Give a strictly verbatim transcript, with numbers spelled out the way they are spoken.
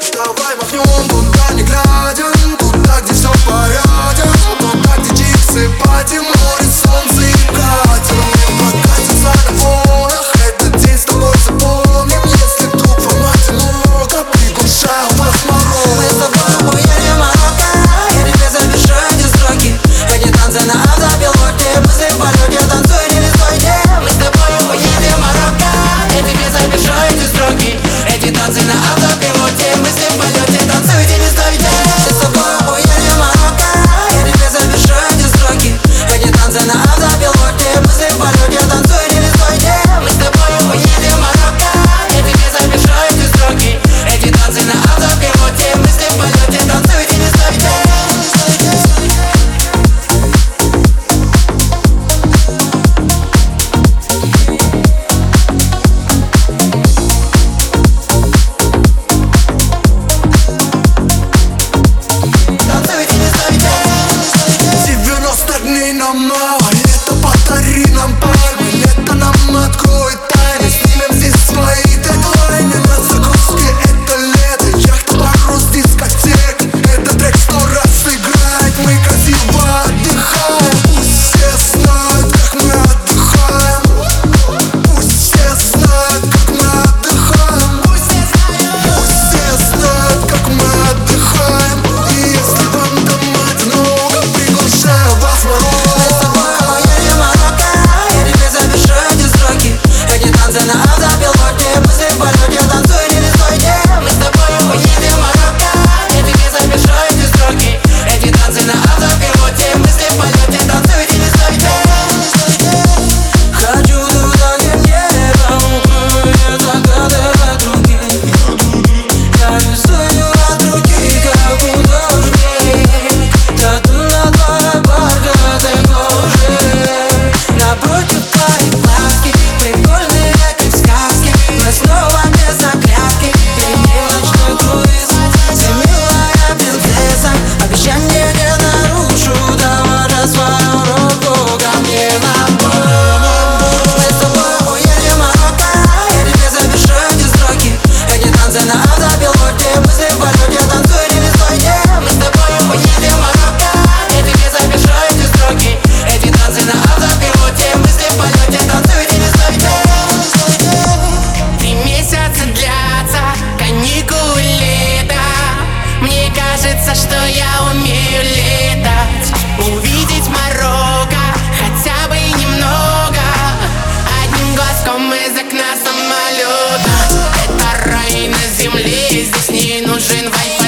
Давай махнем туда не глядя, туда, где все в порядке, туда, где чипсы, пати, море, солнце и катер. Покатится на волнах, этот день с тобой запомним. Если вдруг формате много, приглашаю вас мороз. Мы с тобой уедем в Марокко, я тебе запишу эти строки. Эти танцы на автопилоте, мысли в полете, танцуйте, не стойте. Мы с тобой уедем в Марокко, я тебе запишу эти строки. Эти танцы на автопилоте, мысли в полете, танцуйте, не стойте. Мы с тобой уедем в Марокко, я тебе запишу эти строки. Эти танцы на автопилоте, мысли в полете, танцуйте, не стойте. Мы с тобой уедем в Марокко, я тебе запишу эти строки. Эти танцы на автопилоте, мысли в полете, танцуйте, не стойте. девяносто дней нам мало, лето подари нам пальмы. Лето нам откроет тайны, снимем здесь свои дедлайны. На загрузке это лето, яхта, парус, дискотеки. Этот трек сто раз сыграет, мы красиво отдыхаем. Пусть все знают, как мы отдыхаем. Пусть все знают, как мы отдыхаем. Пусть все знают, как мы отдыхаем. И если вам дома одиноко, приглашаю вас в мороз. Мы с тобой уедем в Марокко, я тебе запишу эти строки. Эти танцы на автопилоте, мысли в полете, танцуйте, не стойте. Мы с тобой уедем в Марокко, я тебе запишу эти строки. Эти танцы на автопилоте, мысли в полете, танцуйте, не стойте. Хочу туда, где небо укроет закаты от руки. Я рисую от руки, как художник. Тату на твоей бархатной коже. Напротив твоей глазки, прикольные, как сказки. Мы снова без оглядки, перемелочный круиз. Ты милая принцесса, обещание не нарушу. Давай же свою руку ко мне на бок. Мы с тобой уедем в Марокко, я тебе запишу эти строки. Эти танцы на автопилоте, мысли в полете, танцуйте, не стойте. Мы с тобой уедем в Марокко, я тебе запишу эти строки. Эти танцы на автопилоте, мысли в полете, танцуйте, не стойте. Три месяца длятся, каникулы лета. Мне кажется, что я умею летать. Увидеть Марокко хотя бы немного, одним глазком из окна самолета. Это рай на земле, здесь не нужен Wi-Fi.